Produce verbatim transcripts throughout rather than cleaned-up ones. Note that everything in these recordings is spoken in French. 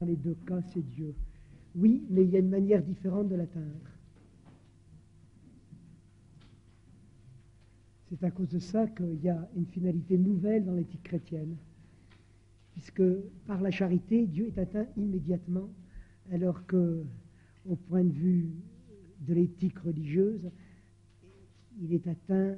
Dans les deux cas, c'est Dieu. Oui, mais il y a une manière différente de l'atteindre. C'est à cause de ça qu'il y a une finalité nouvelle dans l'éthique chrétienne. Puisque par la charité, Dieu est atteint immédiatement, alors que, au point de vue de l'éthique religieuse, il est atteint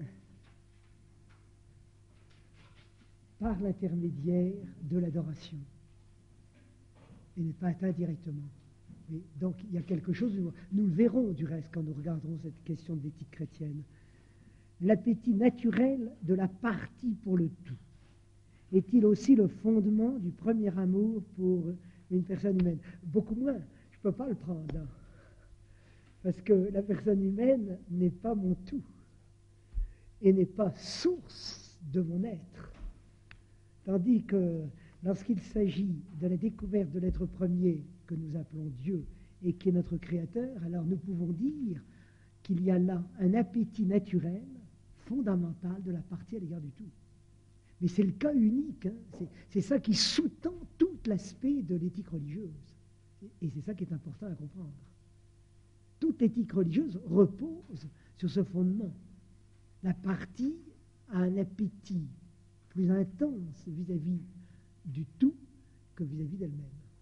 par l'intermédiaire de l'adoration. Il n'est pas atteint directement. Et donc il y a quelque chose, nous le verrons du reste quand nous regarderons cette question de l'éthique chrétienne. L'appétit naturel de la partie pour le tout est-il aussi le fondement du premier amour pour une personne humaine? Beaucoup moins, je ne peux pas le prendre, hein, parce que la personne humaine n'est pas mon tout et n'est pas source de mon être. Tandis que lorsqu'il s'agit de la découverte de l'être premier que nous appelons Dieu et qui est notre Créateur, alors nous pouvons dire qu'il y a là un appétit naturel fondamental de la partie à l'égard du tout. Mais c'est le cas unique, hein. c'est, c'est ça qui sous-tend tout l'aspect de l'éthique religieuse. Et c'est ça qui est important à comprendre. Toute éthique religieuse repose sur ce fondement. La partie a un appétit plus intense vis-à-vis du tout que vis-à-vis d'elle-même.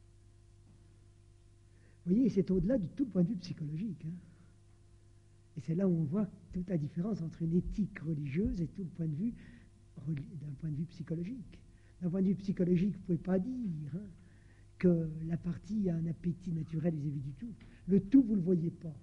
Vous voyez, c'est au-delà du tout point de vue psychologique. Hein. Et c'est là où on voit toute la différence entre une éthique religieuse et tout le point de vue d'un point de vue psychologique. D'un point de vue psychologique, vous ne pouvez pas dire hein, que la partie a un appétit naturel vis-à-vis du tout. Le tout, vous ne le voyez pas.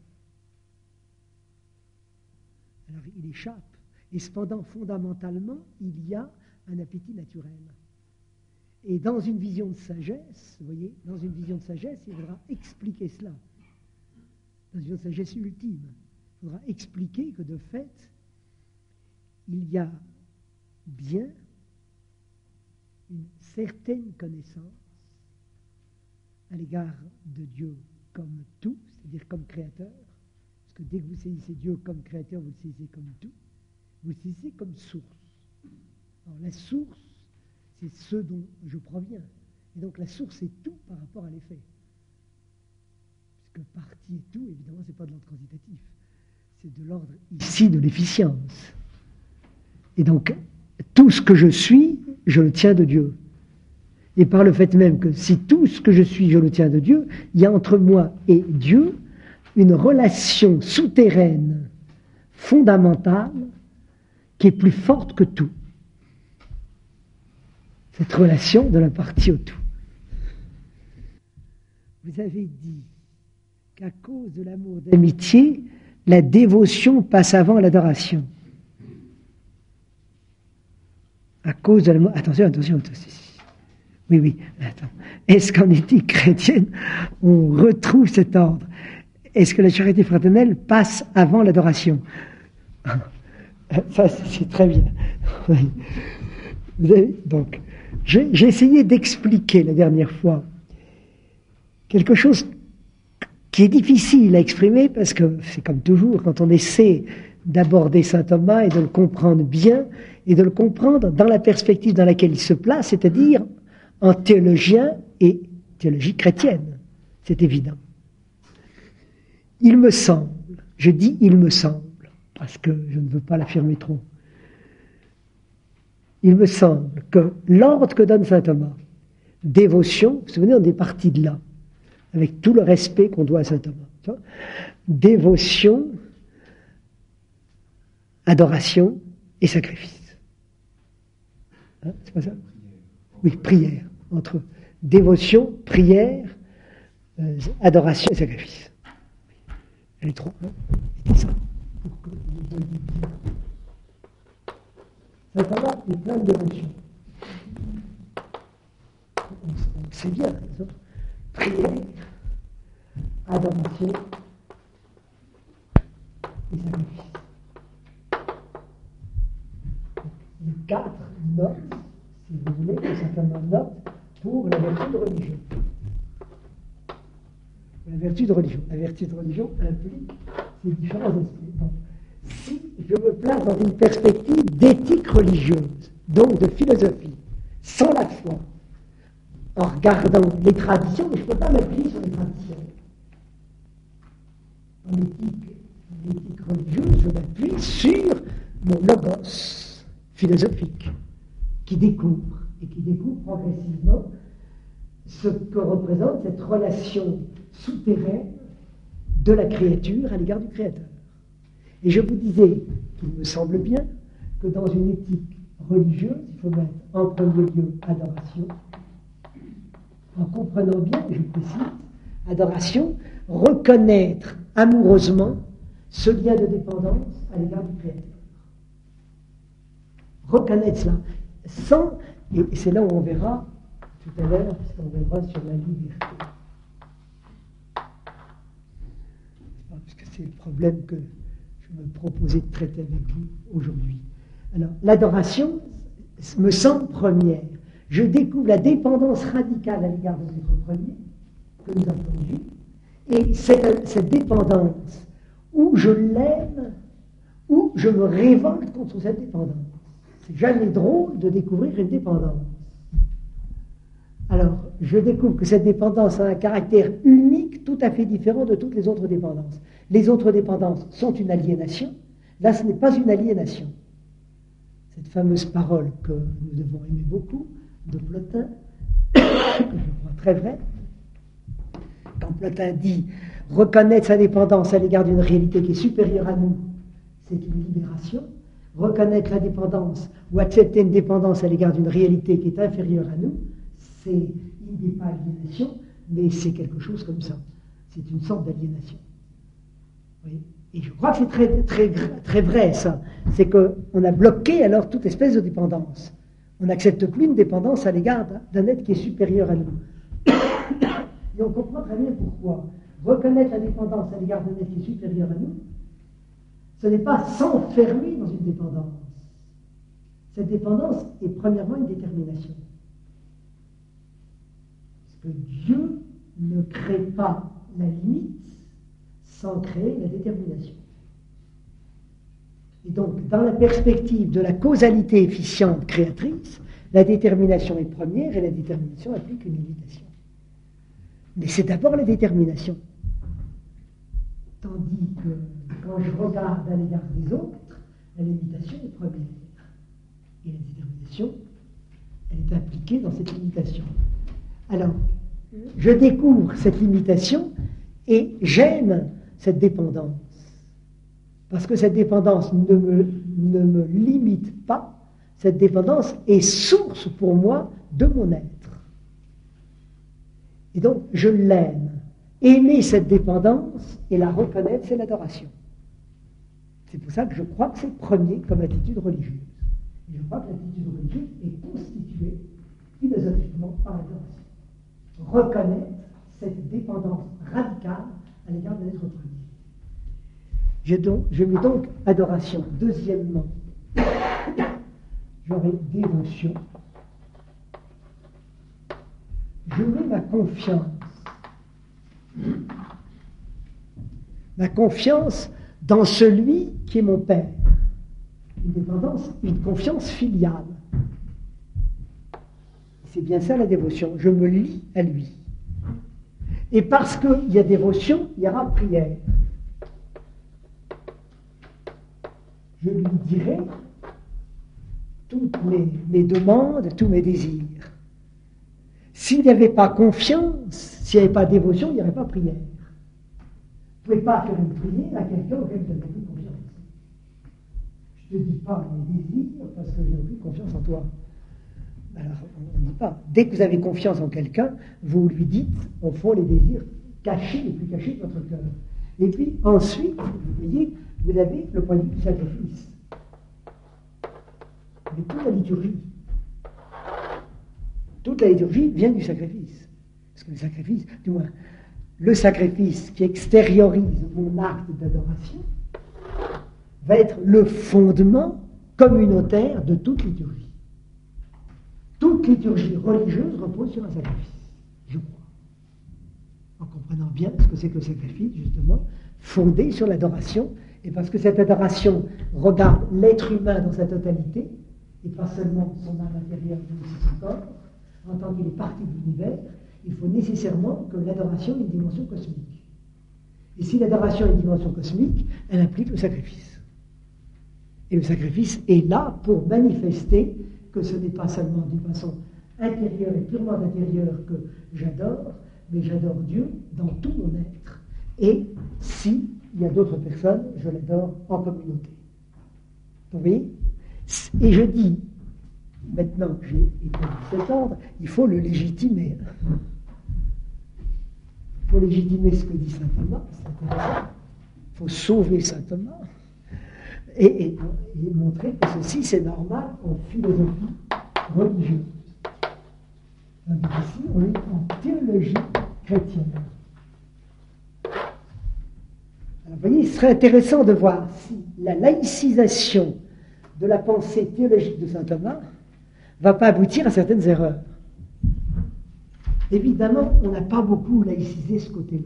Alors, il échappe. Et cependant, fondamentalement, il y a un appétit naturel. Et dans une vision de sagesse, vous voyez, dans une vision de sagesse, il faudra expliquer cela. Dans une vision de sagesse ultime, il faudra expliquer que de fait, il y a bien une certaine connaissance à l'égard de Dieu comme tout, c'est-à-dire comme créateur, parce que dès que vous saisissez Dieu comme créateur, vous le saisissez comme tout, vous le saisissez comme source. Alors la source, c'est ce dont je proviens. Et donc la source est tout par rapport à l'effet. Puisque partie et tout, évidemment, ce n'est pas de l'ordre quantitatif. C'est de l'ordre ici de l'efficience. Et donc, tout ce que je suis, je le tiens de Dieu. Et par le fait même que si tout ce que je suis, je le tiens de Dieu, il y a entre moi et Dieu une relation souterraine, fondamentale, qui est plus forte que tout. Cette relation de la partie au tout. Vous avez dit qu'à cause de l'amour d'amitié, la dévotion passe avant l'adoration. À cause de l'amour... Attention, attention, attention. Oui, oui, attends. Est-ce qu'en éthique chrétienne, on retrouve cet ordre? Est-ce que la charité fraternelle passe avant l'adoration? Ça, c'est très bien. Oui. Vous avez, donc, j'ai, j'ai essayé d'expliquer la dernière fois quelque chose qui est difficile à exprimer parce que c'est comme toujours, quand on essaie d'aborder saint Thomas et de le comprendre bien et de le comprendre dans la perspective dans laquelle il se place, c'est-à-dire en théologien et théologie chrétienne. C'est évident. Il me semble, je dis il me semble, parce que je ne veux pas l'affirmer trop, il me semble que l'ordre que donne saint Thomas, dévotion, vous vous souvenez, on est parti de là, avec tout le respect qu'on doit à saint Thomas. Dévotion, adoration et sacrifice. Hein, c'est pas ça? Oui, prière. Entre dévotion, prière, euh, adoration et sacrifice. Elle est trop. Hein, c'est ça. Pour que vous voyez bien. Saint Thomas est plein de dévotion. On sait bien, ça. Prière, adoration et sacrifice. Les quatre notes, si vous voulez, que saint Thomas note pour la vertu de religion. La vertu de religion. La vertu de religion implique ces différents aspects. Donc, si je me place dans une perspective d'éthique religieuse, donc de philosophie, sans la foi, en regardant les traditions, mais je ne peux pas m'appuyer sur les traditions. En éthique, en éthique religieuse, je m'appuie sur mon logos philosophique, qui découvre, et qui découvre progressivement ce que représente cette relation souterraine de la créature à l'égard du Créateur. Et je vous disais qu'il me semble bien que dans une éthique religieuse, il faut mettre en premier lieu adoration, en comprenant bien, et je précise, adoration, reconnaître amoureusement ce lien de dépendance à l'égard du Créateur. Reconnaître cela, sans, et c'est là où on verra tout à l'heure, puisqu'on verra sur la liberté. Puisque c'est le problème que je me proposais de traiter avec vous aujourd'hui. Alors, l'adoration me semble première. Je découvre la dépendance radicale à l'égard de l'être premier, que nous avons vu, et cette, cette dépendance, où je l'aime, où je me révolte contre cette dépendance. C'est jamais drôle de découvrir une dépendance. Alors, je découvre que cette dépendance a un caractère unique, tout à fait différent de toutes les autres dépendances. Les autres dépendances sont une aliénation. Là, ce n'est pas une aliénation. Cette fameuse parole que nous devons aimer beaucoup, de Plotin, que je crois très vraie, quand Plotin dit « reconnaître sa dépendance à l'égard d'une réalité qui est supérieure à nous, c'est une libération. Reconnaître la dépendance ou accepter une dépendance à l'égard d'une réalité qui est inférieure à nous, c'est, il n'est pas aliénation, mais c'est quelque chose comme ça. C'est une sorte d'aliénation. Oui. Et je crois que c'est très, très, très vrai, ça. C'est qu'on a bloqué alors toute espèce de dépendance. On n'accepte plus une dépendance à l'égard d'un être qui est supérieur à nous. Et on comprend très bien pourquoi. Reconnaître la dépendance à l'égard d'un être qui est supérieur à nous, ce n'est pas s'enfermer dans une dépendance. Cette dépendance est premièrement une détermination. Parce que Dieu ne crée pas la limite sans créer la détermination. Et donc, dans la perspective de la causalité efficiente créatrice, la détermination est première et la détermination implique une limitation. Mais c'est d'abord la détermination. Tandis que quand je regarde à l'égard des autres, la limitation est première. Et la détermination, elle est impliquée dans cette limitation. Alors, je découvre cette limitation et j'aime cette dépendance. Parce que cette dépendance ne me, ne me limite pas, cette dépendance est source pour moi de mon être. Et donc, je l'aime. Aimer cette dépendance et la reconnaître, c'est l'adoration. C'est pour ça que je crois que c'est premier comme attitude religieuse. Et je crois que l'attitude religieuse est constituée philosophiquement par l'adoration. Reconnaître cette dépendance radicale à l'égard de l'être premier. Je, donc, je mets donc adoration. Deuxièmement, j'aurai dévotion. Je mets ma confiance. Ma confiance dans celui qui est mon Père. Une dépendance, une confiance filiale. C'est bien ça la dévotion. Je me lie à lui. Et parce qu'il y a dévotion, il y aura prière. Je lui dirai toutes mes, mes demandes, tous mes désirs. S'il n'y avait pas confiance, s'il n'y avait pas dévotion, il n'y aurait pas prière. Vous ne pouvez pas faire une prière à quelqu'un auquel vous n'avez plus confiance. Je ne te dis pas mes désirs parce que je n'ai plus confiance en toi. Alors, on ne dit pas. Dès que vous avez confiance en quelqu'un, vous lui dites, au fond, les désirs cachés, les plus cachés de votre cœur. Et puis, ensuite, vous voyez, vous avez le point de vue du sacrifice. Mais toute la liturgie, toute la liturgie vient du sacrifice. Parce que le sacrifice, du moins, le sacrifice qui extériorise mon acte d'adoration va être le fondement communautaire de toute liturgie. Toute liturgie religieuse repose sur un sacrifice, je crois. En comprenant bien ce que c'est que le sacrifice, justement, fondé sur l'adoration, et parce que cette adoration regarde l'être humain dans sa totalité, et pas seulement son âme intérieure, mais aussi son corps, en tant qu'il est partie de l'univers, il faut nécessairement que l'adoration ait une dimension cosmique. Et si l'adoration a une dimension cosmique, elle implique le sacrifice. Et le sacrifice est là pour manifester que ce n'est pas seulement d'une façon intérieure et purement intérieure que j'adore, mais j'adore Dieu dans tout mon être. Et si il y a d'autres personnes, je l'adore en communauté. Vous voyez? Et je dis, maintenant que j'ai été de cet ordre, il faut le légitimer. Il faut légitimer ce que dit saint Thomas, c'est intéressant. Il faut sauver saint Thomas et, et, et montrer que ceci, c'est normal en philosophie religieuse. Donc ici, on est en théologie chrétienne. Alors, vous voyez, il serait intéressant de voir si la laïcisation de la pensée théologique de saint Thomas ne va pas aboutir à certaines erreurs. Évidemment, on n'a pas beaucoup laïcisé ce côté-là.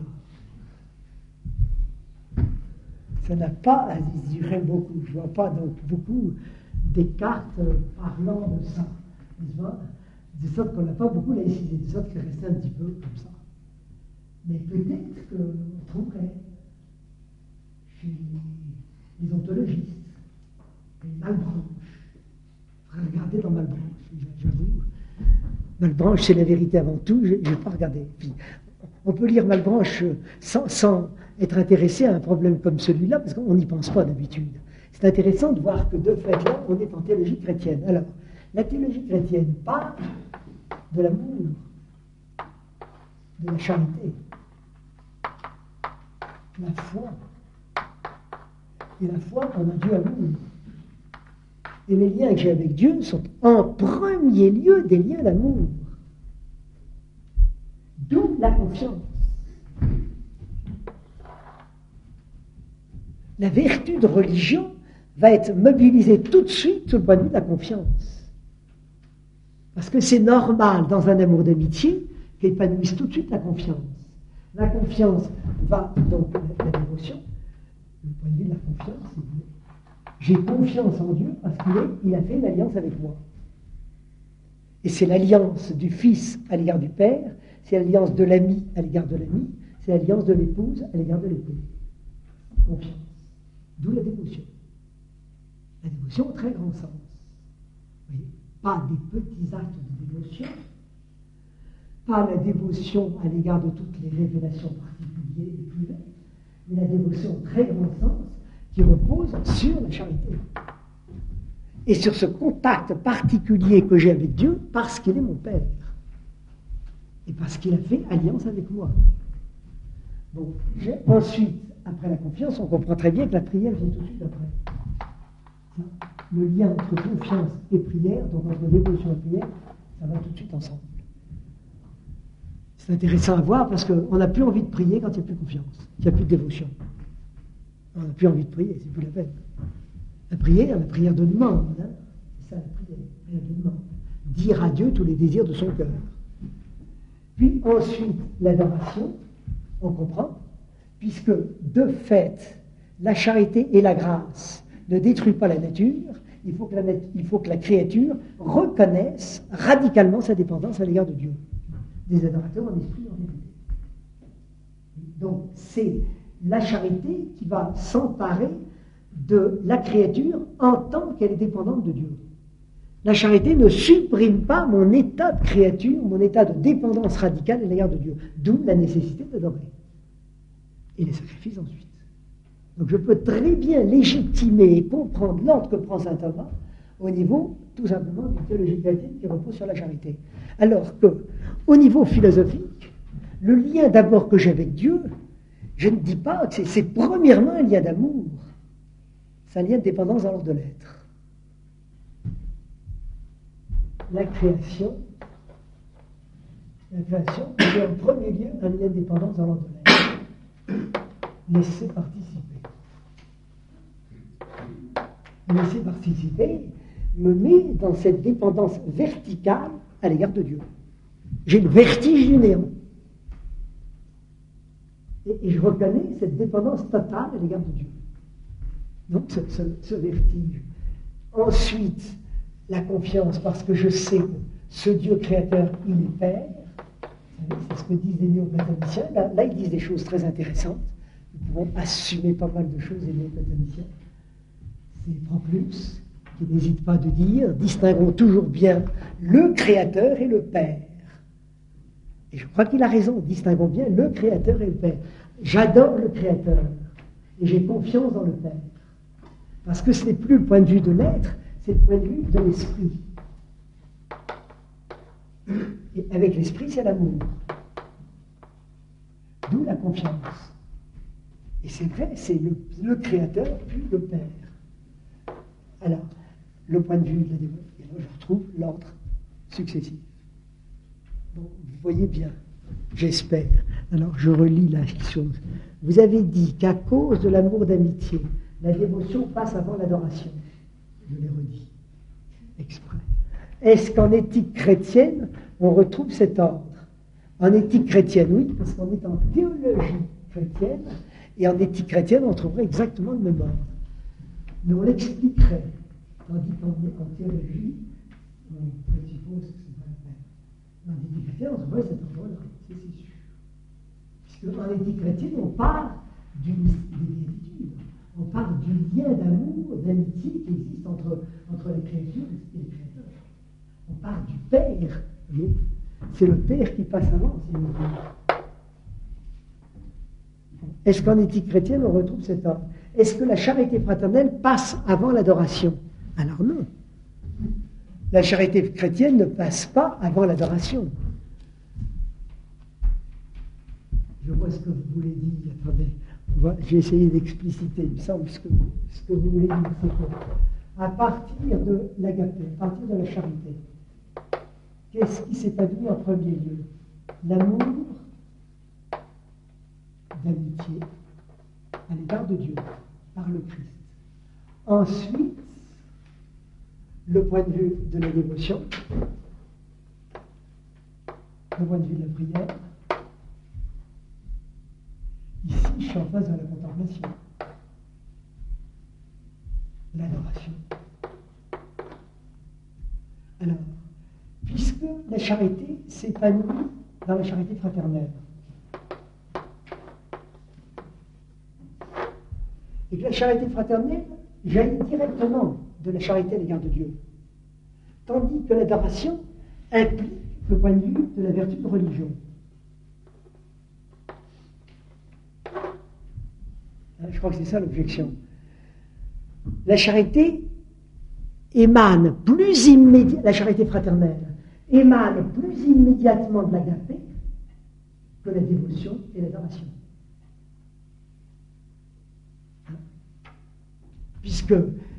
Ça n'a pas à désirer beaucoup. Je ne vois pas donc beaucoup des cartes parlant de ça. De sorte qu'on n'a pas beaucoup laïcisé, de sorte qu'il restait un petit peu comme ça. Mais peut-être qu'on trouverait chez les ontologistes, les Malebranche. Regardez dans Malebranche, j'avoue. Malebranche, c'est la vérité avant tout, je n'ai pas regardé. Puis, on peut lire Malebranche sans, sans être intéressé à un problème comme celui-là, parce qu'on n'y pense pas d'habitude. C'est intéressant de voir que de fait, là, on est en théologie chrétienne. Alors, la théologie chrétienne parle de l'amour, de la charité, la foi. Et la foi en un Dieu amour. Et les liens que j'ai avec Dieu sont en premier lieu des liens d'amour. D'où la confiance. La vertu de religion va être mobilisée tout de suite sur le point de vue de la confiance. Parce que c'est normal dans un amour d'amitié qu'épanouisse tout de suite la confiance. La confiance va donc la, la dévotion. Le point de vue de la confiance, c'est j'ai confiance en Dieu parce qu'il est, il a fait une alliance avec moi. Et c'est l'alliance du Fils à l'égard du Père, c'est l'alliance de l'ami à l'égard de l'ami, c'est l'alliance de l'épouse à l'égard de l'époux. Confiance. D'où la dévotion. La dévotion au très grand sens. Vous voyez, pas des petits actes de dévotion, pas la dévotion à l'égard de toutes les révélations particulières et privées, mais la dévotion au très grand sens qui repose sur la charité. Et sur ce contact particulier que j'ai avec Dieu parce qu'il est mon Père. Et parce qu'il a fait alliance avec moi. Bon, j'ai, ensuite, après la confiance, on comprend très bien que la prière vient tout de suite après. Le lien entre confiance et prière, donc entre dévotion et prière, ça va tout de suite ensemble. C'est intéressant à voir parce qu'on n'a plus envie de prier quand il n'y a plus confiance, il n'y a plus de dévotion. On n'a plus envie de prier, c'est plus la peine. La prière, la prière de demande, hein, c'est ça la prière, la prière de demande. Dire à Dieu tous les désirs de son cœur. Puis ensuite, l'adoration, on comprend, puisque de fait, la charité et la grâce ne détruisent pas la nature, il faut que la, nat- il faut que la créature reconnaisse radicalement sa dépendance à l'égard de Dieu. Des adorateurs en esprit et en vérité. Donc c'est la charité qui va s'emparer de la créature en tant qu'elle est dépendante de Dieu. La charité ne supprime pas mon état de créature, mon état de dépendance radicale à l'égard de Dieu, d'où la nécessité d'adorer. Et les sacrifices ensuite. Donc je peux très bien légitimer et comprendre l'ordre que prend saint Thomas au niveau, tout simplement, d'une théologie chrétienne qui repose sur la charité. Alors que, au niveau philosophique, le lien d'abord que j'ai avec Dieu, je ne dis pas que c'est, c'est premièrement un lien d'amour. C'est un lien de dépendance dans l'ordre de l'être. La création, la création, c'est en premier lieu un lien de dépendance dans l'ordre de l'être. Laisser participer. Laisser participer me met dans cette dépendance verticale à l'égard de Dieu. J'ai le vertige du néant. Et, et je reconnais cette dépendance totale à l'égard de Dieu. Donc ce, ce, ce vertige. Ensuite, la confiance, parce que je sais que ce Dieu créateur, il est Père. C'est ce que disent les néo-platoniciens. Là, là, ils disent des choses très intéressantes. Nous pouvons assumer pas mal de choses, les néo-platoniciens. C'est Proclus qui n'hésite pas de dire, distinguons toujours bien le Créateur et le Père. Et je crois qu'il a raison, distinguons bien le Créateur et le Père. J'adore le Créateur et j'ai confiance dans le Père. Parce que ce n'est plus le point de vue de l'être, c'est le point de vue de l'esprit. Et avec l'esprit, c'est l'amour. D'où la confiance. Et c'est vrai, c'est le, le Créateur puis le Père. Alors, le point de vue de la dévotion, et là je retrouve l'ordre successif. Bon, vous voyez bien, j'espère. Alors, je relis la chose. Vous avez dit qu'à cause de l'amour d'amitié, la dévotion passe avant l'adoration. Je l'ai redit, exprès. Est-ce qu'en éthique chrétienne, on retrouve cet ordre? En éthique chrétienne, oui, parce qu'on est en théologie chrétienne, et en éthique chrétienne, on trouverait exactement le même ordre. Mais on l'expliquerait, tandis qu'en en théologie, on présuppose que c'est pas la peine. En éthique chrétienne, on trouverait cet ordre-là, c'est sûr. Puisque en éthique chrétienne, on parle du, des béatitudes, on parle du lien d'amour, d'amitié qui existe entre, entre les créatures et les créateurs. On parle du Père, oui. C'est le Père qui passe avant, si vous voulez. Est-ce qu'en éthique chrétienne, on retrouve cet ordre? Est-ce que la charité fraternelle passe avant l'adoration? Alors non. La charité chrétienne ne passe pas avant l'adoration. Je vois ce que vous voulez dire. Attendez, j'ai essayé d'expliciter. Il me semble ce que, ce que vous voulez dire, c'est que à partir de l'agapé, à partir de la charité, qu'est-ce qui s'établit en premier lieu? L'amour d'amitié à l'égard de Dieu, par le Christ. Ensuite, le point de vue de la dévotion, le point de vue de la prière. Ici, je suis en face de la contemplation, l'adoration. Alors, puisque la charité s'épanouit dans la charité fraternelle, et que la charité fraternelle jaillit directement de la charité à l'égard de Dieu, tandis que l'adoration implique le point de vue de la vertu de religion. Je crois que c'est ça l'objection. La charité émane plus immédiatement, la charité fraternelle émane plus immédiatement de l'agapé que la dévotion et l'adoration. Puisque,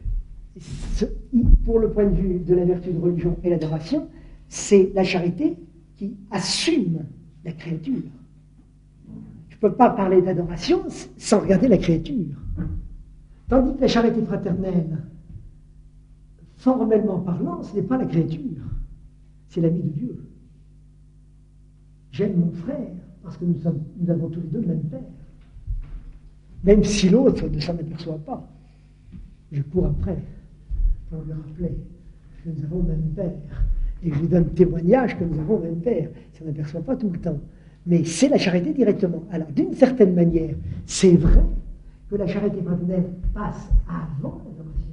pour le point de vue de la vertu de religion et l'adoration, c'est la charité qui assume la créature. Je ne peux pas parler d'adoration sans regarder la créature. Tandis que la charité fraternelle, formellement parlant, ce n'est pas la créature, c'est l'ami de Dieu. J'aime mon frère parce que nous, sommes, nous avons tous les deux le même père. Même si l'autre ne s'en aperçoit pas. Je cours après pour lui rappeler que nous avons le même père. Et je lui donne témoignage que nous avons le même père. Il ne s'en aperçoit pas tout le temps. Mais c'est la charité directement. Alors, d'une certaine manière, c'est vrai que la charité fraternelle passe avant l'adoration.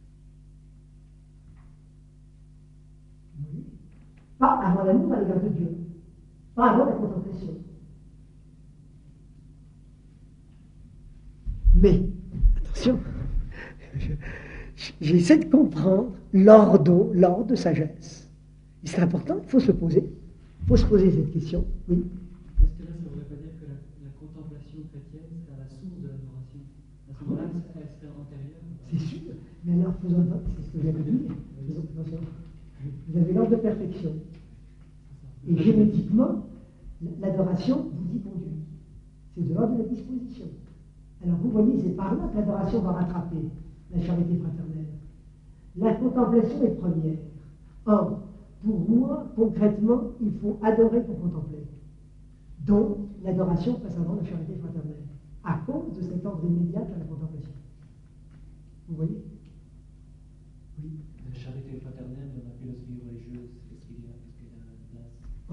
Oui. Pas avant l'amour à l'égard de Dieu. Pas avant la contemplation. Mais, attention, j'essaie de comprendre l'ordre, l'ordre de sagesse. Et c'est important, il faut se poser. Il faut se poser cette question. Oui. Est-ce que là, ça ne voudrait pas dire que la, la contemplation chrétienne serait à la source de l'adoration? À ce moment-là, elle serait antérieure? C'est sûr, mais alors, faisons c'est ce que j'avais dit. Vous avez l'ordre de perfection. Et génétiquement, l'adoration vous y conduit. C'est de l'ordre de la disposition. Alors vous voyez, c'est par là que l'adoration va rattraper la charité fraternelle. La contemplation est première. Or, pour moi, concrètement, il faut adorer pour contempler. Donc, l'adoration passe avant la charité fraternelle, à cause de cet ordre immédiat à la contemplation. Vous voyez? Oui. La charité fraternelle dans la philosophie religieuse, est-ce qu'il y a, est-ce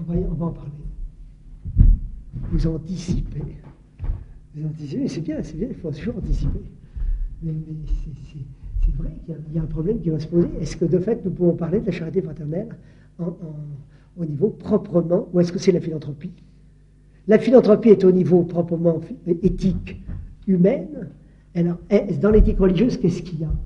On va, on va en parler. Vous anticipez. Vous anticipez, c'est bien, c'est bien, il faut toujours anticiper. Mais, mais c'est, c'est, c'est vrai qu'il y a, il y a un problème qui va se poser. Est-ce que de fait, nous pouvons parler de la charité fraternelle en, en, au niveau proprement, ou est-ce que c'est la philanthropie? La philanthropie est au niveau proprement éthique, humaine. Alors, dans l'éthique religieuse, qu'est-ce qu'il y a?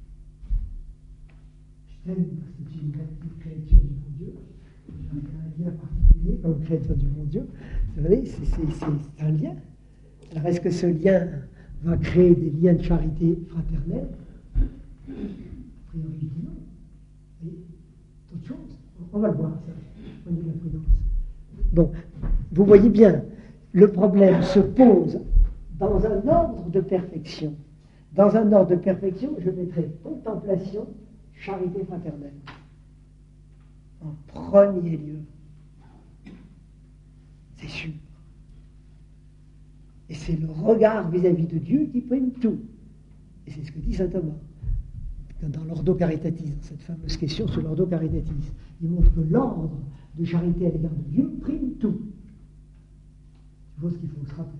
Je t'aime parce que tu es une créature du bon Dieu. J'ai un lien particulier comme créature du bon Dieu. Vous savez, c'est, c'est, c'est un lien. Alors, est-ce que ce lien va créer des liens de charité fraternelle? A priori, non. Et d'autres choses. On va le voir, ça, au niveau de la prudence. Bon, vous voyez bien, le problème se pose dans un ordre de perfection. Dans un ordre de perfection, je mettrai contemplation, charité fraternelle. En premier lieu. C'est sûr. Et c'est le regard vis-à-vis de Dieu qui prime tout. Et c'est ce que dit saint Thomas. Dans l'ordo caritatis, dans cette fameuse question sur l'ordo caritatis. Il montre que l'ordre de charité à l'égard de Dieu prime tout. C'est chose qu'il faut se rappeler.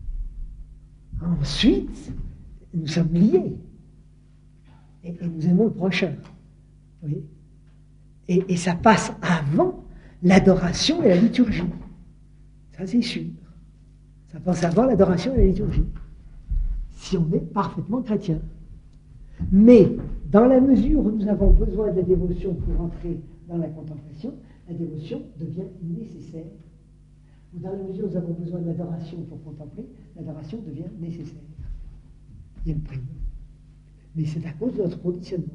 Ensuite, nous sommes liés. Et, et nous aimons le prochain. Oui. Et, et ça passe avant l'adoration et la liturgie. Ça, c'est sûr. Ça passe avant l'adoration et la liturgie. Si on est parfaitement chrétien. Mais, dans la mesure où nous avons besoin de la dévotion pour entrer dans la contemplation, la dévotion devient nécessaire. Ou dans la mesure où nous avons besoin de l'adoration pour contempler, l'adoration devient nécessaire. Il y a une prime. Mais c'est à cause de notre conditionnement.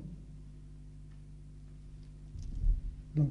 Donc,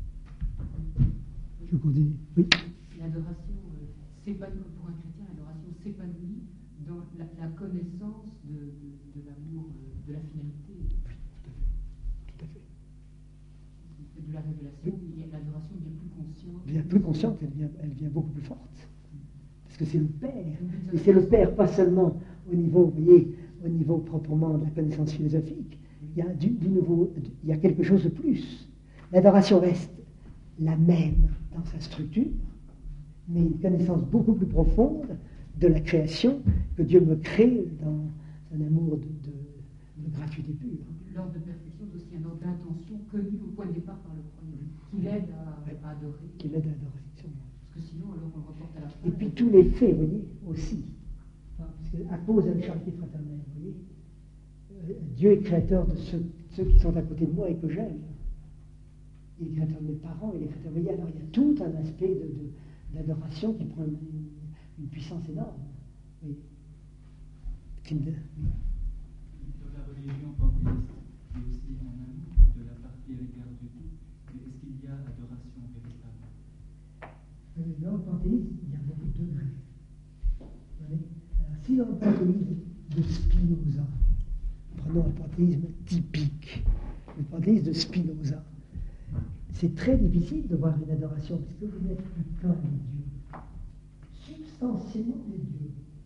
je continue. Oui. L'adoration euh, s'épanouit, pour un chrétien, l'adoration s'épanouit dans la, la connaissance de, de, de l'amour, euh, de la finalité. Oui, tout à fait. Tout à fait. De la révélation, oui. L'adoration devient plus consciente. Bien plus consciente, elle vient, elle vient beaucoup plus forte. Parce que c'est le Père. Et c'est le Père, pas seulement au niveau, vous voyez, au niveau proprement de la connaissance philosophique. Il y a du, du nouveau, il y a quelque chose de plus. L'adoration reste la même dans sa structure, mais une connaissance beaucoup plus profonde de la création que Dieu me crée dans un amour de, de, de gratuité pure. L'ordre de perfection est aussi un ordre d'intention connu au point de départ par le premier, qui l'aide à, ouais, à adorer. Qui l'aide à adorer, sûrement. Parce que sinon, alors on le reporte à la fin. Et puis tous les faits, vous voyez, aussi. Parce qu'à cause de la charité fraternelle, vous voyez, Dieu est créateur de ceux, ceux qui sont à côté de moi et que j'aime. Il est créateur de mes parents, il est créateur. Vous voyez, alors il y a tout un aspect de, de, d'adoration qui prend une, une puissance énorme. Oui. Qui me... Dans la religion panthéiste, il y a aussi un amour de la partie à l'égard de Dieu. Mais est-ce qu'il y a adoration véritable? Dans le panthéisme, il y a beaucoup de degrés. Alors, si dans le panthéisme de Spinoza, prenons un panthéisme typique, le panthéisme de Spinoza, c'est très difficile de voir une adoration, parce que vous n'êtes plus qu'un des dieux, substantiellement des dieux.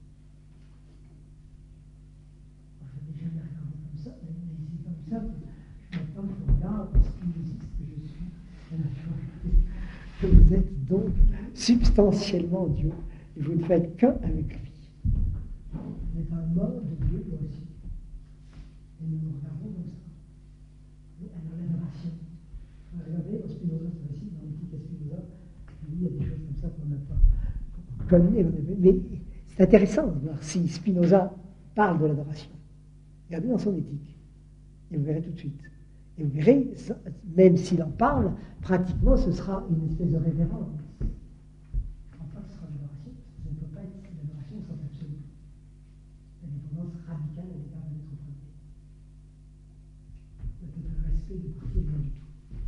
Je n'ai jamais regardé comme ça, mais c'est comme ça que je m'attends que je regarde spinoziste que je suis, que vous êtes donc substantiellement Dieu, et vous ne faites qu'un avec lui. Vous êtes un mort de Dieu, moi aussi. Et nous nous regardons comme ça. Mais alors l'adoration. Regardez, au Spinoza, c'est facile, dans l'éthique à Spinoza, il y a des choses comme ça qu'on n'a pas connues. Mais c'est intéressant de voir si Spinoza parle de l'adoration. Regardez dans son éthique, et vous verrez tout de suite. Et vous verrez, même s'il en parle, pratiquement ce sera une espèce de révérence. Enfin, ce sera l'adoration, parce que ça ne peut pas être l'adoration sans absolu. La dépendance radicale à l'égard de l'être premier. Peut-être un respect de partir de rien du tout.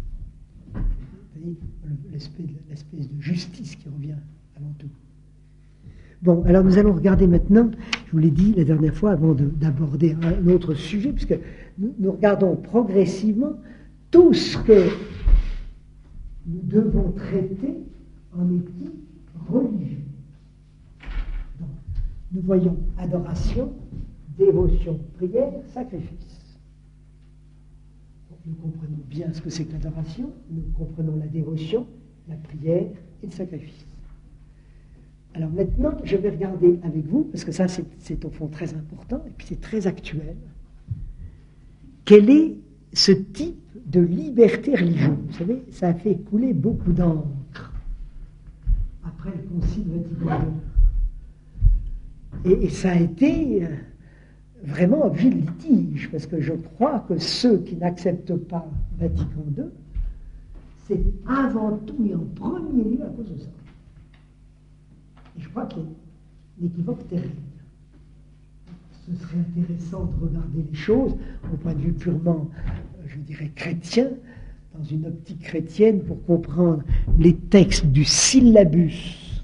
L'espèce, l'espèce de justice qui revient avant tout. Bon, alors nous allons regarder maintenant, je vous l'ai dit la dernière fois avant de, d'aborder un autre sujet, puisque nous, nous regardons progressivement tout ce que nous devons traiter en éthique religieuse. Donc, nous voyons adoration, dévotion, prière, sacrifice. Nous comprenons bien ce que c'est que l'adoration, nous comprenons la dévotion, la prière et le sacrifice. Alors maintenant, je vais regarder avec vous, parce que ça c'est, c'est au fond très important, et puis c'est très actuel, quel est ce type de liberté religieuse. Vous savez, ça a fait couler beaucoup d'encre après le Concile Vatican deux. Et, et ça a été euh, vraiment objet de litige, parce que je crois que ceux qui n'acceptent pas Vatican deux, c'est avant tout et en premier lieu à cause de ça. Et je crois qu'il y a un équivoque terrible. Ce serait intéressant de regarder les choses au point de vue purement, je dirais, chrétien, dans une optique chrétienne, pour comprendre les textes du syllabus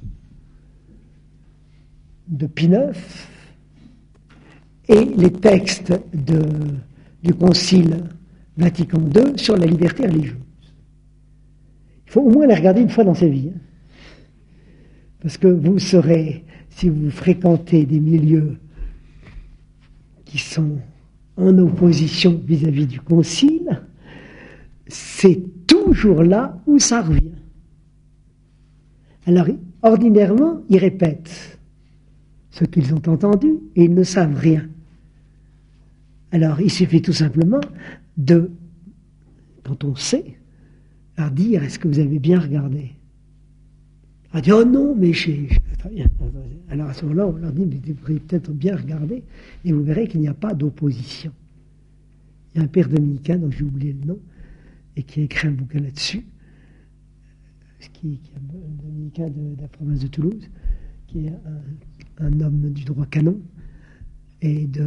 de Pie neuf et les textes de, du Concile Vatican deux sur la liberté religieuse. Il faut au moins les regarder une fois dans sa vie. Hein. Parce que vous saurez, si vous fréquentez des milieux qui sont en opposition vis-à-vis du Concile, c'est toujours là où ça revient. Alors, ordinairement, ils répètent ce qu'ils ont entendu et ils ne savent rien. Alors, il suffit tout simplement de, quand on sait, leur dire, est-ce que vous avez bien regardé ? On dit, oh non, mais j'ai... Alors à ce moment-là, on leur dit, mais vous pourriez peut-être bien regarder, et vous verrez qu'il n'y a pas d'opposition. Il y a un père dominicain, dont j'ai oublié le nom, et qui a écrit un bouquin là-dessus, qui, qui est un dominicain de, de la province de Toulouse, qui est un, un homme du droit canon, et de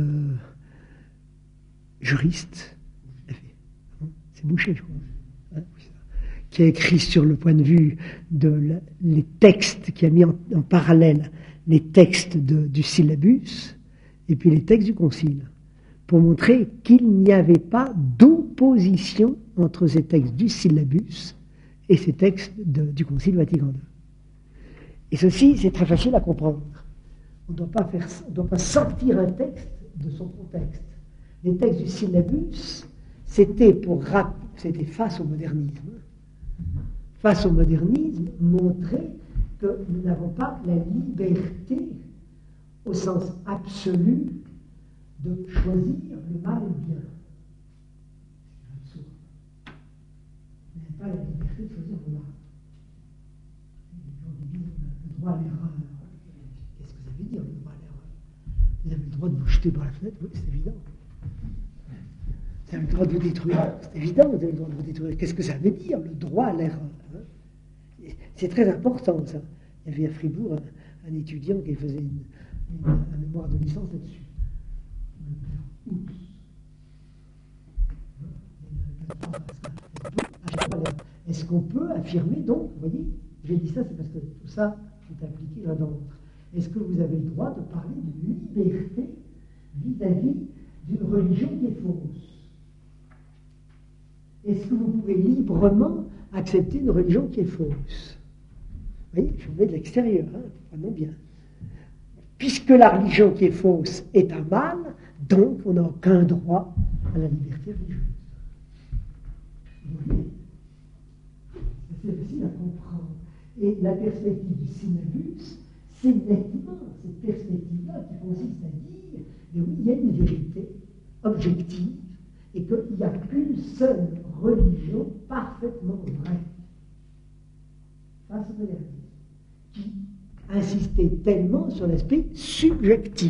juriste. C'est Boucher, je crois. Hein, qui a écrit sur le point de vue de la, les textes, qui a mis en, en parallèle les textes de, du syllabus et puis les textes du concile, pour montrer qu'il n'y avait pas d'opposition entre ces textes du syllabus et ces textes de, du concile Vatican deux. Et ceci, c'est très facile à comprendre. On ne doit pas faire, on ne doit pas sortir un texte de son contexte. Les textes du syllabus, c'était pour c'était face au modernisme. Face au modernisme, montrer que nous n'avons pas la liberté, au sens absolu, de choisir le mal et le bien. C'est absurde. Vous n'avez pas la liberté de choisir le mal. Quand on dit le droit à l'erreur, qu'est-ce que ça veut dire, le droit à l'erreur ? Vous avez le droit de vous jeter par la fenêtre, oui, c'est évident. Vous avez le droit de vous détruire, c'est évident, vous avez le droit de vous détruire. Qu'est-ce que ça veut dire, le droit à l'erreur ? Hein ? C'est très important, ça. Il y avait à Fribourg un, un étudiant qui faisait une, une, un mémoire de licence là-dessus. Oups. Est-ce qu'on peut affirmer, donc, vous voyez, j'ai dit ça, c'est parce que tout ça est impliqué l'un dans l'autre. Est-ce que vous avez le droit de parler de liberté vis-à-vis d'une religion qui est fausse ? Est-ce que vous pouvez librement accepter une religion qui est fausse ? Vous voyez, je vous mets de l'extérieur, hein, comprenons bien. Puisque la religion qui est fausse est un mal, donc on n'a aucun droit à la liberté religieuse. Vous voyez ? C'est facile à comprendre. Et la perspective du syllabus, c'est nettement cette perspective-là qui consiste à dire, mais oui, il y a une vérité objective, et qu'il n'y a qu'une seule religion parfaitement vraie, face au modernisme, qui insistait tellement sur l'aspect subjectif.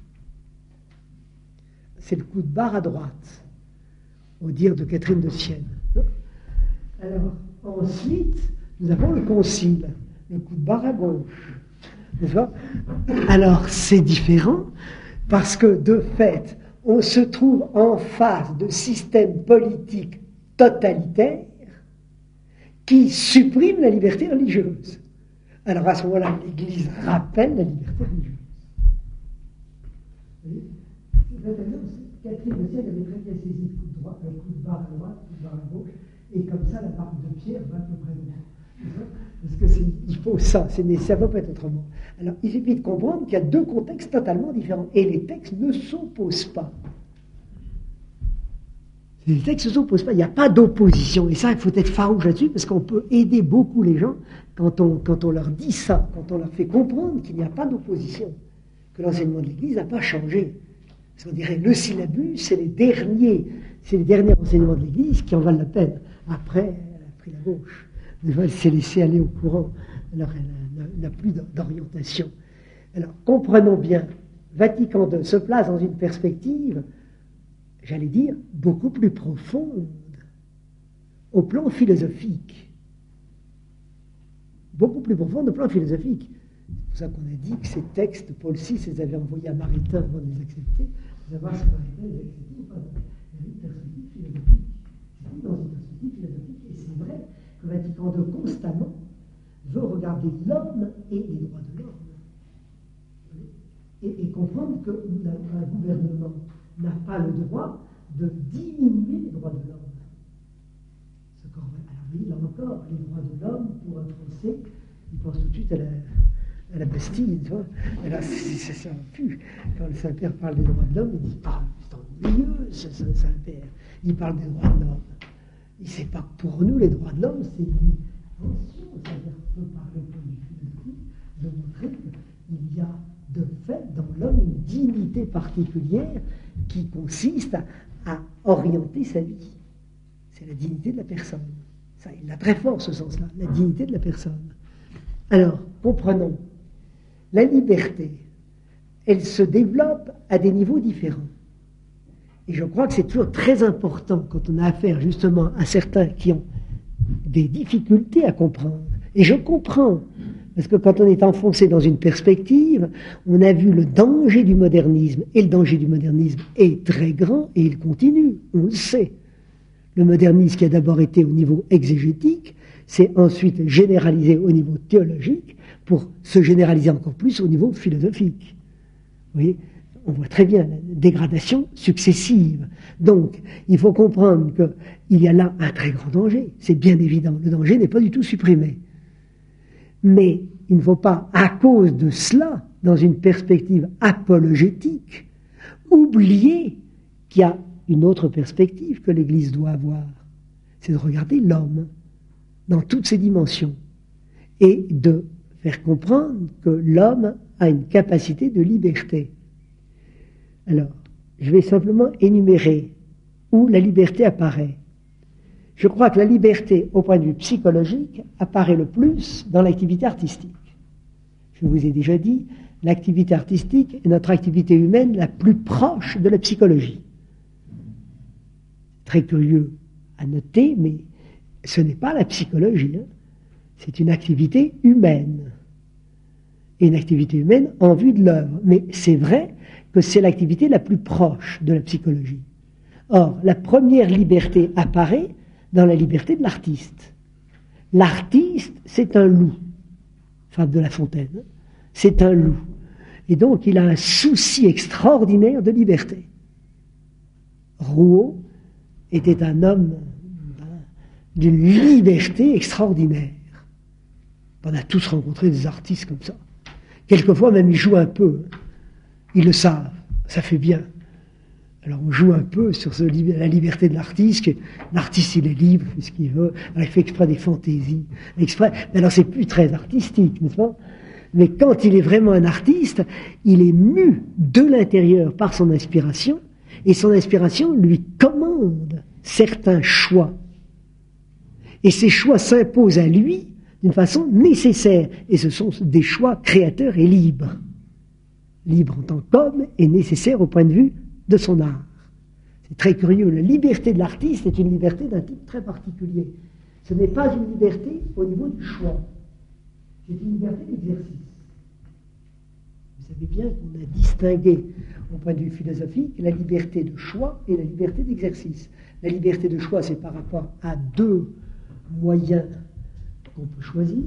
C'est le coup de barre à droite, au dire de Catherine de Sienne. Alors, ensuite, nous avons le concile, le coup de barre à gauche. N'est-ce pas ? Alors, c'est différent, parce que, de fait, on se trouve en face de systèmes politiques totalitaires qui suppriment la liberté religieuse. Alors à ce moment-là, l'Église rappelle la liberté religieuse. Vous voyez ? Catherine de Sienne avait très bien saisi le coup de droite, le coup de barre à droite, le coup de barre à gauche, et comme ça, la marque de Pierre va à peu près loin. Parce que c'est, il faut ça, c'est, ça ne peut pas être autrement. Alors, il suffit de comprendre qu'il y a deux contextes totalement différents. Et les textes ne s'opposent pas. Les textes ne s'opposent pas, il n'y a pas d'opposition. Et ça, il faut être farouche là-dessus, parce qu'on peut aider beaucoup les gens quand on, quand on leur dit ça, quand on leur fait comprendre qu'il n'y a pas d'opposition, que l'enseignement de l'Église n'a pas changé. Parce qu'on dirait, le syllabus, c'est les derniers, c'est les derniers enseignements de l'Église qui en valent la peine. Après, elle a pris la gauche. Elle s'est laissée aller au courant. Alors, elle n'a plus d'orientation. Alors, comprenons bien, Vatican deux se place dans une perspective, j'allais dire, beaucoup plus profonde, au plan philosophique. Beaucoup plus profonde au plan philosophique. C'est pour ça qu'on a dit que ces textes, Paul six les avait envoyés à Maritain avant de les accepter, pour savoir si Maritain les acceptait ou pas. Il y avait une perspective philosophique. C'est dans une perspective philosophique, et c'est vrai que Vatican deux, constamment, veut regarder l'homme et les droits de l'homme. Et, et comprendre qu'un gouvernement n'a pas le droit de diminuer les droits de l'homme. Alors oui, là encore, les droits de l'homme, pour un Français, il pense tout de suite à la, à la Bastille, tu vois. Et là, c'est ça plus. Quand le Saint-Père parle des droits de l'homme, il dit, ah, c'est ennuyeux, ce Saint-Père. Il parle des droits de l'homme. Il ne sait pas que pour nous, les droits de l'homme, c'est une attention. C'est-à-dire qu'on peut parler au point de vue philosophique, de montrer qu'il y a de fait dans l'homme une dignité particulière qui consiste à, à orienter sa vie. C'est la dignité de la personne. Ça, il l'a très fort ce sens-là, la dignité de la personne. Alors, comprenons, la liberté, elle se développe à des niveaux différents. Et je crois que c'est toujours très important quand on a affaire justement à certains qui ont des difficultés à comprendre. Et je comprends, parce que quand on est enfoncé dans une perspective, on a vu le danger du modernisme, et le danger du modernisme est très grand, et il continue, on le sait. Le modernisme qui a d'abord été au niveau exégétique, s'est ensuite généralisé au niveau théologique, pour se généraliser encore plus au niveau philosophique. Vous voyez, on voit très bien la dégradation successive. Donc, il faut comprendre qu'il y a là un très grand danger. C'est bien évident, le danger n'est pas du tout supprimé. Mais il ne faut pas, à cause de cela, dans une perspective apologétique, oublier qu'il y a une autre perspective que l'Église doit avoir. C'est de regarder l'homme dans toutes ses dimensions et de faire comprendre que l'homme a une capacité de liberté. Alors, je vais simplement énumérer où la liberté apparaît. Je crois que la liberté, au point de vue psychologique, apparaît le plus dans l'activité artistique. Je vous ai déjà dit, l'activité artistique est notre activité humaine la plus proche de la psychologie. Très curieux à noter, mais ce n'est pas la psychologie, hein. C'est une activité humaine. Et une activité humaine en vue de l'œuvre. Mais c'est vrai que c'est l'activité la plus proche de la psychologie. Or, la première liberté apparaît dans la liberté de l'artiste. L'artiste, c'est un loup. Fable de La Fontaine. C'est un loup. Et donc, il a un souci extraordinaire de liberté. Rouault était un homme d'une liberté extraordinaire. On a tous rencontré des artistes comme ça. Quelquefois, même, ils jouent un peu. Ils le savent. Ça fait bien. Alors, on joue un peu sur ce, la liberté de l'artiste. L'artiste, il est libre, il fait ce qu'il veut. Alors, il fait exprès des fantaisies. Exprès. Mais alors, c'est plus très artistique, n'est-ce pas? Mais quand il est vraiment un artiste, il est mu de l'intérieur par son inspiration. Et son inspiration lui commande certains choix. Et ces choix s'imposent à lui d'une façon nécessaire. Et ce sont des choix créateurs et libres. Libre en tant qu'homme et nécessaire au point de vue de son art. C'est très curieux. La liberté de l'artiste est une liberté d'un type très particulier. Ce n'est pas une liberté au niveau du choix. C'est une liberté d'exercice. Vous savez bien qu'on a distingué, au point de vue philosophique, la liberté de choix et la liberté d'exercice. La liberté de choix, c'est par rapport à deux moyens qu'on peut choisir.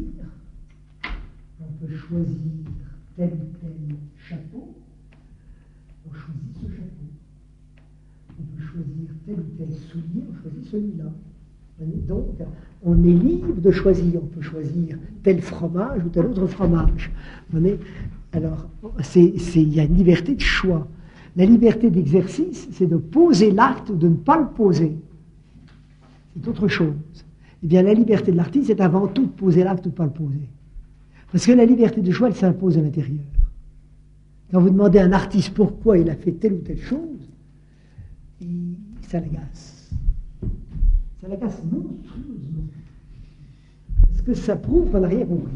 On peut choisir tel ou tel chapeau. On choisit ce chapeau. On peut choisir tel ou tel soulier. On choisit celui-là. Donc, on est libre de choisir. On peut choisir tel fromage ou tel autre fromage. Alors, c'est, c'est, il y a une liberté de choix. La liberté d'exercice, c'est de poser l'acte ou de ne pas le poser. c'est autre chose. Eh bien, la liberté de l'artiste, c'est avant tout de poser l'acte ou de ne pas le poser. Parce que la liberté de choix, elle s'impose à l'intérieur. Quand vous demandez à un artiste pourquoi il a fait telle ou telle chose, il, ça l'agace. Ça l'agace monstrueusement. Parce que ça prouve qu'on n'a rien compris.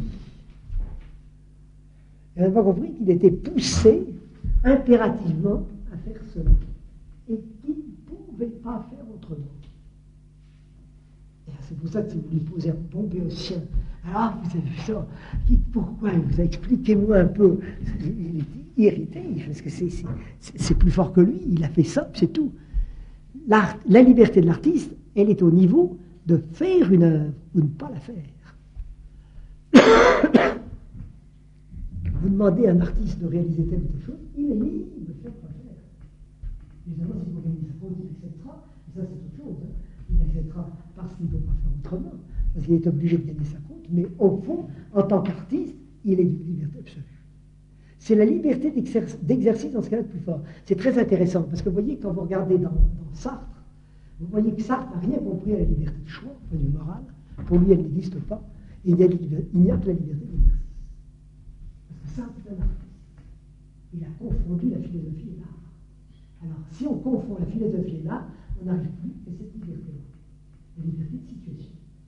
Il n'a pas compris qu'il était poussé impérativement à faire cela. Et qu'il ne pouvait pas faire autrement. Et c'est pour ça que si vous lui posez un bon béotien, alors vous avez vu ça, pourquoi? Vous expliquez-moi un peu. Il est irrité, parce que c'est, c'est, c'est plus fort que lui, il a fait ça, c'est tout. L'art, la liberté de l'artiste, elle est au niveau de faire une œuvre ou de ne pas la faire. Vous demandez à un artiste de réaliser telle ou telle chose, il est libre de faire quoi faire. Évidemment, si vous réalisez sa faute, il acceptera, et ça c'est autre chose. Hein. Il acceptera parce qu'il ne peut pas faire autrement, parce qu'il est obligé de gagner sa compte, mais au fond, en tant qu'artiste, il est d'une liberté absolue. C'est la liberté d'exercice, d'exercice dans ce cas-là le plus fort. C'est très intéressant, parce que vous voyez, quand vous regardez dans, dans Sartre, vous voyez que Sartre n'a rien compris à la liberté de choix, au point de vue moral. Pour lui, elle n'existe pas. Et il n'y a, il n'y a que la liberté d'exercice. Parce que Sartre est un artiste. Il a confondu la philosophie et l'art. Alors, si on confond la philosophie et l'art, on n'arrive plus à cette liberté-là. La liberté de situation.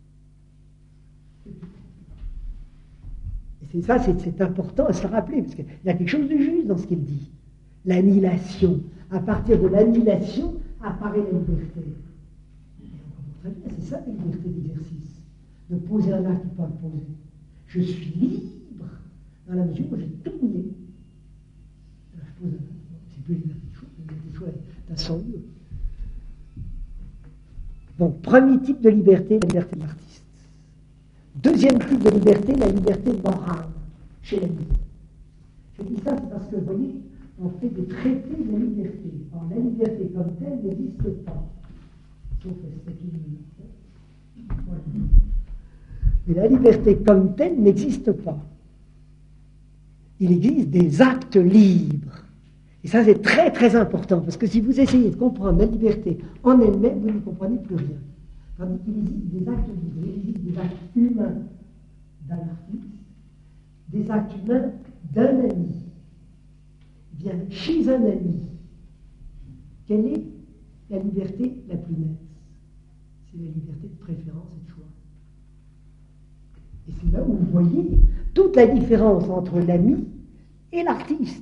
Et c'est ça, c'est, c'est important à se rappeler, parce qu'il y a quelque chose de juste dans ce qu'il dit. L'annihilation. À partir de l'annihilation, apparaît la liberté. Et on comprend très bien, c'est ça la liberté d'exercice. De poser un acte ou pas le poser. Je suis libre dans la mesure où j'ai tout nié. Alors je pose un acte, c'est plus la liberté de choix, la liberté de choix est à cent lieues. Donc, premier type de liberté, la liberté de l'artiste. Deuxième type de liberté, la liberté morale, chez l'ami. Je dis ça, c'est parce que, vous voyez, on fait des traités de la liberté. Or, la liberté comme telle n'existe pas. Sauf le statut de liberté. Voilà. Mais la liberté comme telle n'existe pas. Il existe des actes libres. Et ça, c'est très, très important, parce que si vous essayez de comprendre la liberté en elle-même, vous ne comprenez plus rien. Tandis qu'il existe des actes libres, il existe des actes humains d'un artiste, des actes humains d'un ami. Bien, chez un ami, quelle est la liberté la plus nette? C'est la liberté de préférence et de choix. Et c'est là où vous voyez toute la différence entre l'ami et l'artiste.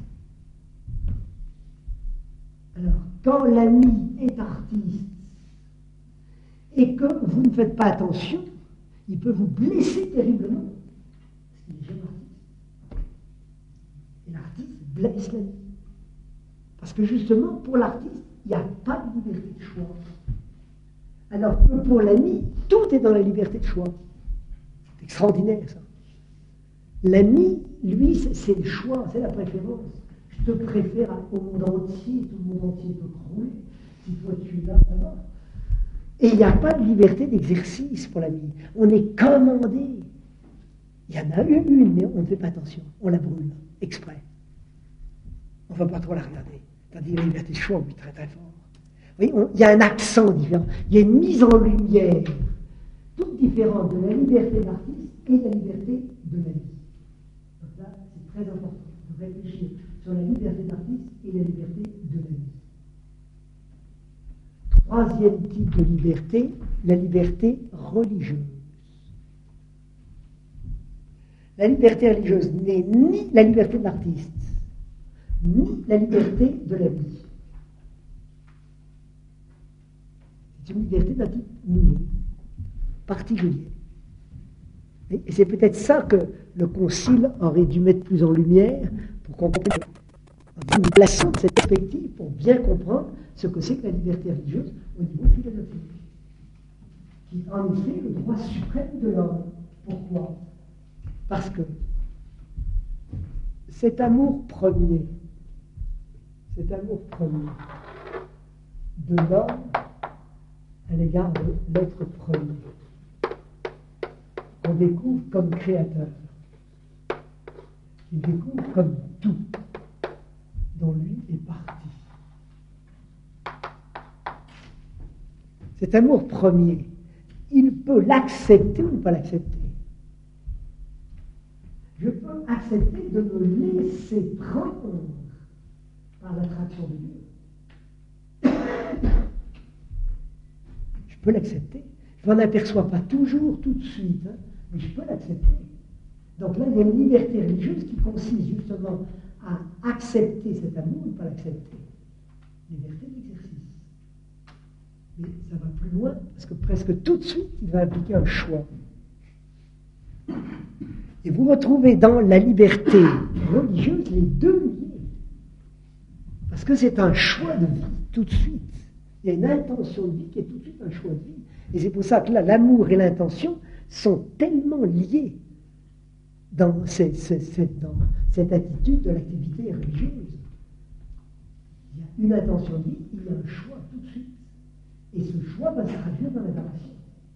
Alors, quand l'ami est artiste et que vous ne faites pas attention, il peut vous blesser terriblement. Parce qu'il est jamais artiste. Et l'artiste blesse l'ami. Parce que justement, pour l'artiste, il n'y a pas de liberté de choix. Alors que pour l'ami, tout est dans la liberté de choix. C'est extraordinaire, ça. L'ami, lui, c'est, c'est le choix, c'est la préférence. Je te préfère au monde entier, tout le monde entier peut crouler. Si toi tu es là, ça va. Et il n'y a pas de liberté d'exercice pour l'ami. On est commandé. Il y en a eu une, mais on ne fait pas attention. On la brûle, exprès. On ne va pas trop la regarder. Tandis que la liberté de choix, oui, très très fort. Oui, on, il y a un accent différent. Il y a une mise en lumière, toute différente de la liberté de l'artiste et de la liberté de l'ami. Donc là, c'est très important de réfléchir sur la liberté de l'artiste et la liberté de l'ami. Troisième type de liberté, la liberté religieuse. La liberté religieuse n'est ni la liberté de l'artiste, ni la liberté de l'ami. C'est une liberté d'un type nouveau, particulier. Et c'est peut-être ça que le Concile aurait dû mettre plus en lumière pour comprendre. Nous plaçons cette perspective pour bien comprendre ce que c'est que la liberté religieuse au niveau philosophique, qui est en effet le droit suprême de l'homme. Pourquoi? Parce que cet amour premier, cet amour premier de l'homme à l'égard de l'être premier, qu'on découvre comme créateur, qu'il découvre comme tout, dont lui est parti. cet amour premier, il peut l'accepter ou ne pas l'accepter. Je peux accepter de me laisser prendre par l'attraction de Dieu. Je peux l'accepter. Je ne m'en aperçois pas toujours, tout de suite, hein, mais je peux l'accepter. Donc là, il y a une liberté religieuse qui consiste justement à accepter cet amour ou ne pas l'accepter. Liberté d'exercice. Mais ça va plus loin, parce que presque tout de suite, il va impliquer un choix. Et vous retrouvez dans la liberté religieuse les deux liés. Parce que c'est un choix de vie, tout de suite. Il y a une intention de vie qui est tout de suite un choix de vie. Et c'est pour ça que là, l'amour et l'intention sont tellement liés dans cette, cette, dans cette attitude de l'activité religieuse. Il y a une intention de vie, il y a un choix tout de suite. Et ce choix va se traduire dans l'adoration.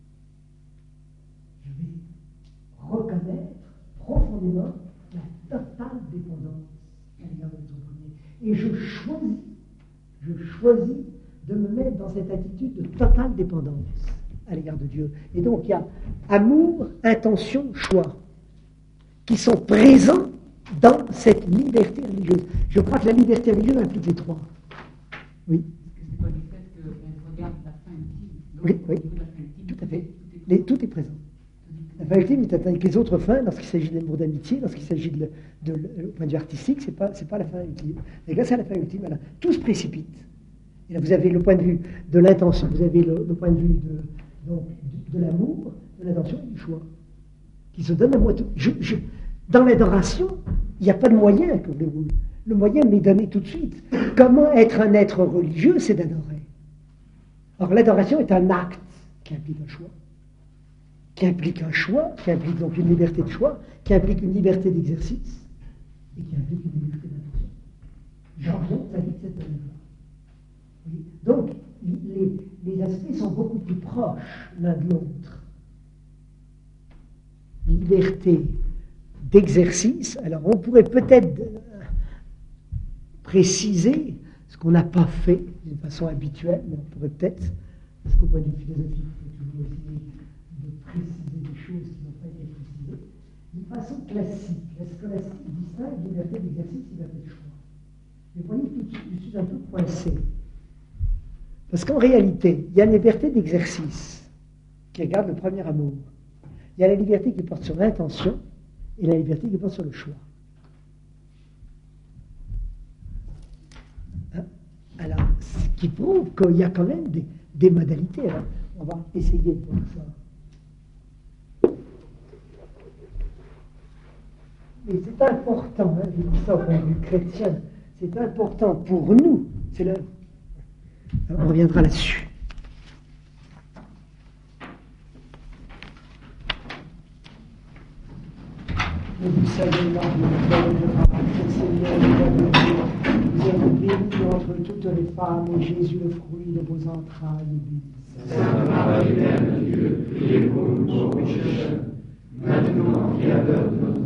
Je vais reconnaître profondément la totale dépendance à l'égard de son premier. Et je choisis, je choisis de me mettre dans cette attitude de totale dépendance à l'égard de Dieu. Et donc il y a amour, intention, choix qui sont présents dans cette liberté religieuse. Je crois que la liberté religieuse implique les trois. Oui. C'est pas du fait qu'elle regarde la fin ultime. Oui, oui, tout à fait. Les, tout est présent. La fin ultime est avec les autres fins, lorsqu'il s'agit de l'amour d'amitié, lorsqu'il s'agit de, de, de, au point de vue artistique, c'est pas, c'est pas la fin ultime. Et grâce à la fin ultime, alors, tout se précipite. Et là, vous avez le point de vue de l'intention, vous avez le, le point de vue de, donc, de, de l'amour, de l'intention et du choix, qui se donne à moi tout. Je, je, dans l'adoration, il n'y a pas de moyen, que voulez-vous. Le moyen m'est donné tout de suite. Comment être un être religieux, c'est d'adorer. Or, l'adoration est un acte qui implique un choix, qui implique un choix, qui implique donc une liberté de choix, qui implique une liberté d'exercice, et qui implique une liberté d'intention. J'oriente la vie de cette manière-là. Oui. Donc, les, les aspects sont beaucoup plus proches l'un de l'autre. Liberté d'exercice, alors on pourrait peut-être préciser ce qu'on n'a pas fait d'une façon habituelle, mais on pourrait peut-être, parce qu'au point de vue philosophique, il faut toujours essayer de préciser des choses qui n'ont pas été précisées, d'une façon classique. La scolastique distingue liberté d'exercice et liberté de choix. Mais voyez, tout de suite, je suis un peu coincé. Parce qu'en réalité, il y a la liberté d'exercice qui regarde le premier amour. Il y a la liberté qui porte sur l'intention et la liberté qui porte sur le choix. Hein? Alors, ce qui prouve qu'il y a quand même des, des modalités. Hein? On va essayer de voir ça. Mais c'est important, hein, je dis ça au point de vue chrétien, c'est important pour nous. C'est le... On reviendra là-dessus. Vous savez, là, le Seigneur, vous êtes bénie entre toutes les femmes, et Jésus, le fruit de vos entrailles, est béni. Sainte Marie, Mère de Dieu, priez pour nous pauvres pécheurs, maintenant et à l'heure de notre